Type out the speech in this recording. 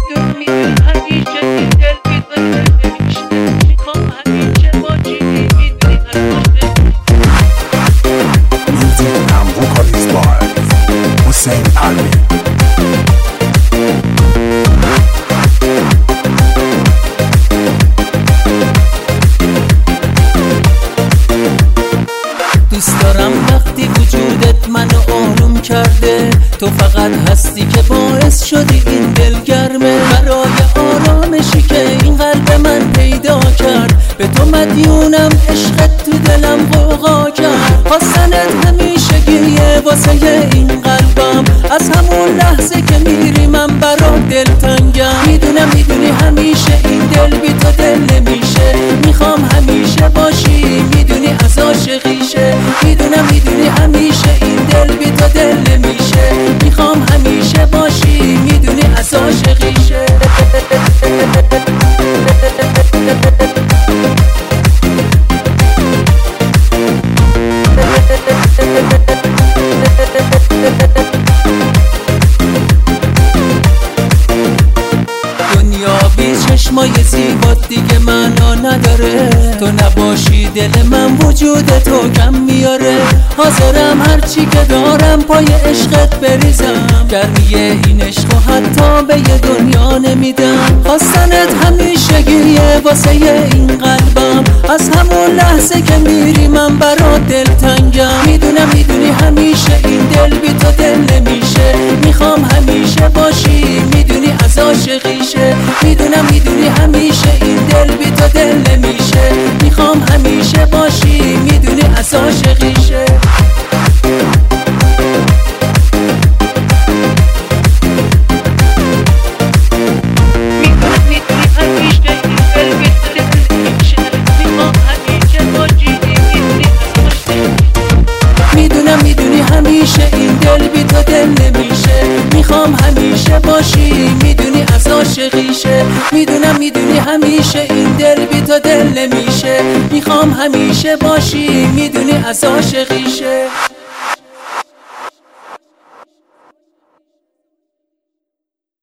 میدونی همیشه این دل بی تو دل نمیشه میخوام همیشه باشی میدونی همیشه Music and vocalist by Hussein Ali. دوست دارم وقتی وجودت منو آروم کرده، تو فقط هستی که باعث شدی این دل گرمه. برای آرامشی که این قلب من پیدا کرد، به تو مدیونم، عشقت تو دلم غوغا کرد. خواستنت همیشه گیه واسه این قلبم، از همون لحظه که میری من برا دلتنگم. میدونی همیشه این دل بی تو دل نمیشه، میخوام همیشه باشی میدونی از عاشقیشه. میدونی همیشه این دل بی تو دل نمیشه، میخوام همیشه باشی میدونی از عاشقیشه. دنیا بی چشمای زیبات دیگه معنا نداره، تو نباشی دل من وجود تو کم میاره. حاضرم هرچی که دارم پای عشقت بریزم، گرمی این عشق و حتی به یه دنیا نمیدم. خواستنت همیشه گیه واسه این قلبم، از همون لحظه که میری من برا دلتنگم. میدونی همیشه این دل بی تو دل نمیشه، میخوام همیشه باشی میدونی از عاشقیشه. میدونی همیشه این دل بی تو دل نمیشه، میخوام همیشه باشی میدونی از عاشقیشه. میدونی همیشه این دل بی تو دل نمیشه، میخوام همیشه باشی میدونی از عاشقیشه. میدونی همیشه این دل بی تو دل نمیشه، میخوام همیشه باشی میدونی از عاشقیشه.